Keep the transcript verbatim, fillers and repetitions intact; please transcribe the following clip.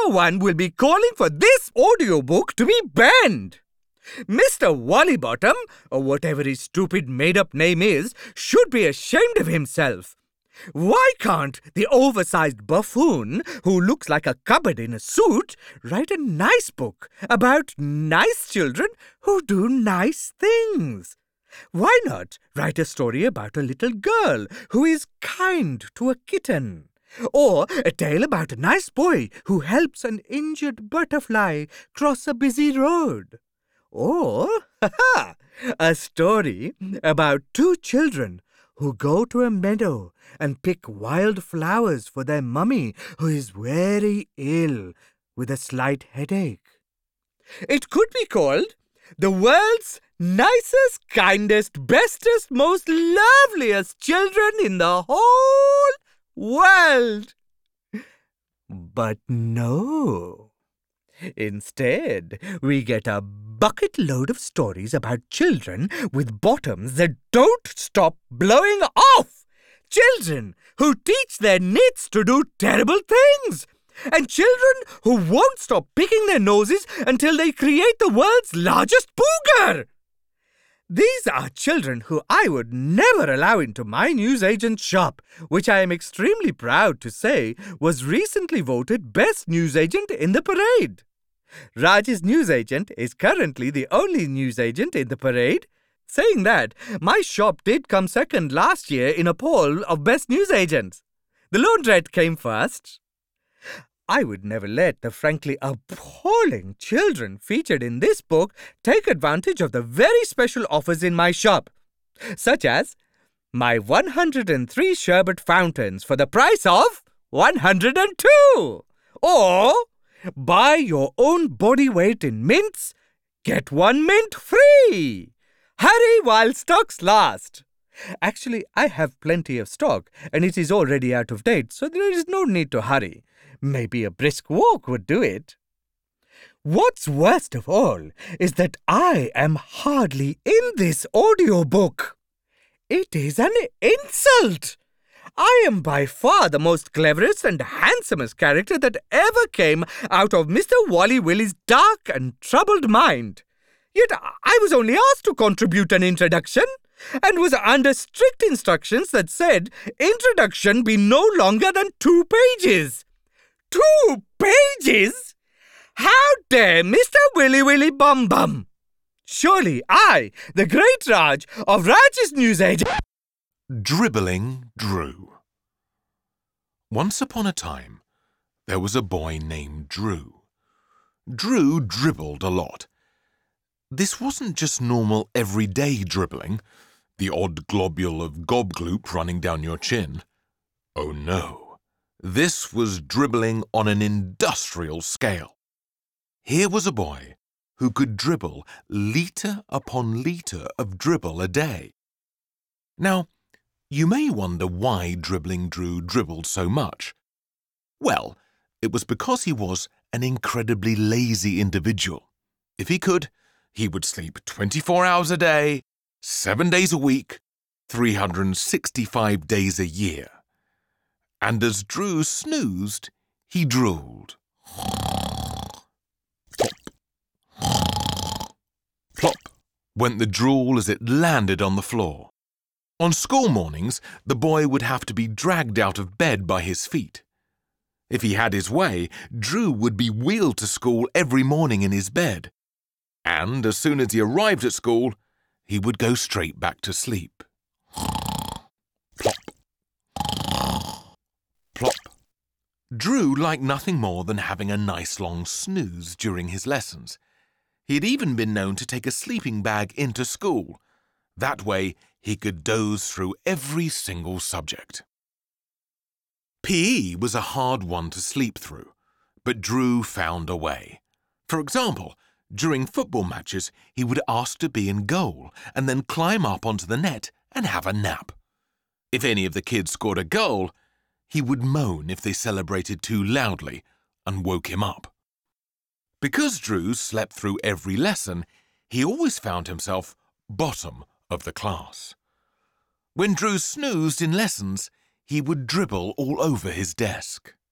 one will be calling for this audiobook to be banned. Mister Wallybottom, or whatever his stupid made-up name is, should be ashamed of himself. Why can't the oversized buffoon, who looks like a cupboard in a suit, write a nice book about nice children who do nice things? Why not write a story about a little girl who is kind to a kitten? Or a tale about a nice boy who helps an injured butterfly cross a busy road? Or a story about two children who go to a meadow and pick wild flowers for their mummy who is very ill with a slight headache. It could be called The World's Nicest, Kindest, Bestest, Most Loveliest Children in the Whole World. But no. Instead, we get a bucket load of stories about children with bottoms that don't stop blowing off. Children who teach their nits to do terrible things. And children who won't stop picking their noses until they create the world's largest booger. These are children who I would never allow into my newsagent's shop, which I am extremely proud to say was recently voted Best Newsagent in the parade. Raj's newsagent is currently the only newsagent in the parade. Saying that, my shop did come second last year in a poll of Best Newsagents. The Laundrette came first. I would never let the frankly appalling children featured in this book take advantage of the very special offers in my shop, such as my one hundred three sherbet fountains for the price of one hundred two, or buy your own body weight in mints, get one mint free. Hurry while stocks last. Actually, I have plenty of stock and it is already out of date, so there is no need to hurry. Maybe a brisk walk would do it. What's worst of all is that I am hardly in this audiobook. It is an insult. I am by far the most cleverest and handsomest character that ever came out of Mister Wally Willy's dark and troubled mind. Yet I was only asked to contribute an introduction, and was under strict instructions that said introduction be no longer than two pages. Two pages? How dare Mister Willy Willy Bum Bum? Surely I, the great Raj of Raj's Newsagent... Dribbling Drew. Once upon a time, there was a boy named Drew. Drew dribbled a lot. This wasn't just normal everyday dribbling, the odd globule of gobgloop running down your chin. Oh no, this was dribbling on an industrial scale. Here was a boy who could dribble litre upon litre of dribble a day. Now, you may wonder why Dribbling Drew dribbled so much. Well, it was because he was an incredibly lazy individual. If he could, he would sleep twenty-four hours a day, seven days a week, three hundred sixty-five days a year. And as Drew snoozed, he drooled. Plop. Plop went the drool as it landed on the floor. On school mornings, the boy would have to be dragged out of bed by his feet. If he had his way, Drew would be wheeled to school every morning in his bed. And as soon as he arrived at school, he would go straight back to sleep. Plop. Plop. Drew liked nothing more than having a nice long snooze during his lessons. He had even been known to take a sleeping bag into school. That way, he could doze through every single subject. P E was a hard one to sleep through, but Drew found a way. For example, during football matches, he would ask to be in goal and then climb up onto the net and have a nap. If any of the kids scored a goal, he would moan if they celebrated too loudly and woke him up. Because Drew slept through every lesson, he always found himself bottom of the class. When Drew snoozed in lessons, he would dribble all over his desk.